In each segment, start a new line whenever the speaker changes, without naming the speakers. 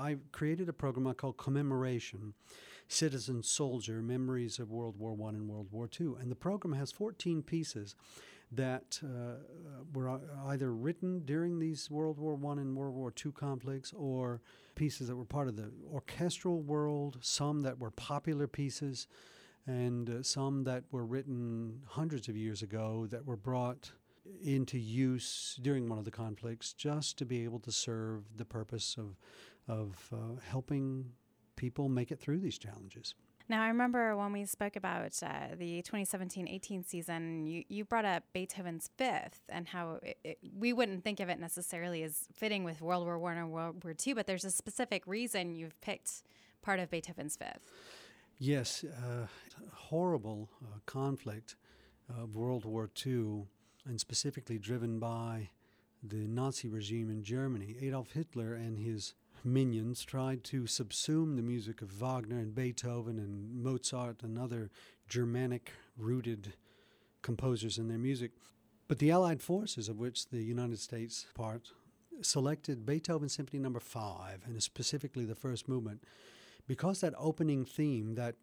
I created a program I call Commemoration, Citizen Soldier, Memories of World War I and World War II. And the program has 14 pieces that were either written during these World War I and World War II conflicts, or pieces that were part of the orchestral world, some that were popular pieces, and some that were written hundreds of years ago that were brought into use during one of the conflicts just to be able to serve the purpose of helping people make it through these challenges.
Now, I remember when we spoke about the 2017-18 season, you brought up Beethoven's Fifth and how we wouldn't think of it necessarily as fitting with World War I or World War II, but there's a specific reason you've picked part of Beethoven's Fifth.
Yes, horrible conflict of World War II, and specifically driven by the Nazi regime in Germany. Adolf Hitler and his minions tried to subsume the music of Wagner and Beethoven and Mozart and other Germanic-rooted composers in their music. But the Allied forces, of which the United States part, selected Beethoven Symphony No. 5, and specifically the first movement, because that opening theme, that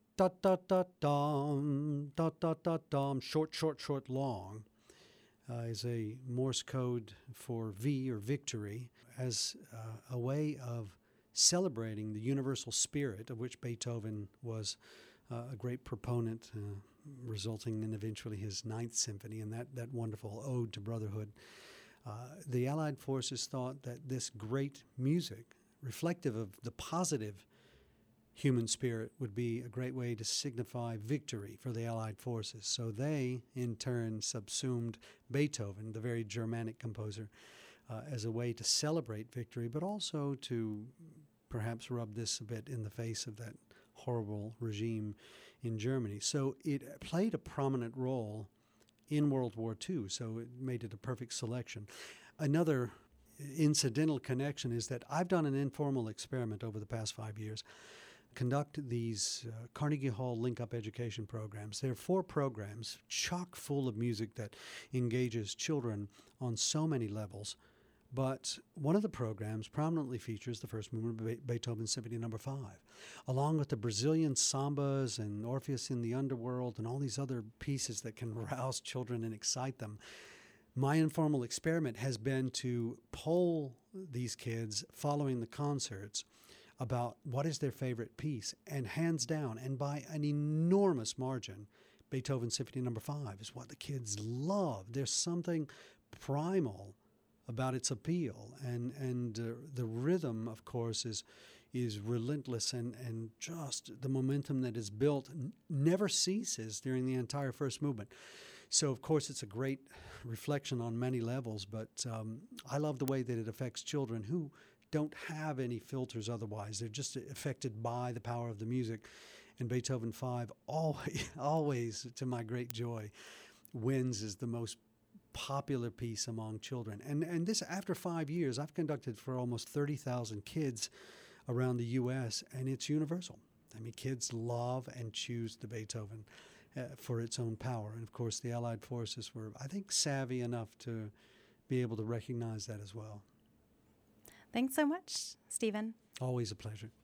da-da-da-dum, da-da-da-dum, short, long, is a Morse code for V or victory, as a way of celebrating the universal spirit of which Beethoven was a great proponent, resulting in eventually his Ninth Symphony and that wonderful ode to brotherhood. The Allied forces thought that this great music, reflective of the positive human spirit, would be a great way to signify victory for the Allied forces. So they, in turn, subsumed Beethoven, the very Germanic composer, as a way to celebrate victory, but also to perhaps rub this a bit in the face of that horrible regime in Germany. So it played a prominent role in World War II, so it made it a perfect selection. Another incidental connection is that I've done an informal experiment over the past 5 years, conduct these Carnegie Hall link-up education programs. There are 4 programs chock full of music that engages children on so many levels. But one of the programs prominently features the first movement of Beethoven's Symphony No. 5, along with the Brazilian sambas and Orpheus in the Underworld and all these other pieces that can rouse children and excite them. My informal experiment has been to poll these kids following the concerts about what is their favorite piece, and hands down, and by an enormous margin, Beethoven's Symphony No. 5 is what the kids love. There's something primal about its appeal, and the rhythm, of course, is relentless, and just the momentum that is built never ceases during the entire first movement. So, of course, it's a great reflection on many levels, but I love the way that it affects children who don't have any filters otherwise. They're just affected by the power of the music. And Beethoven 5, always, to my great joy, wins as the most popular piece among children. And this, after 5 years, I've conducted for almost 30,000 kids around the U.S., and it's universal. I mean, kids love and choose the Beethoven for its own power. And, of course, the Allied forces were, I think, savvy enough to be able to recognize that as well.
Thanks so much, Stephen.
Always a pleasure.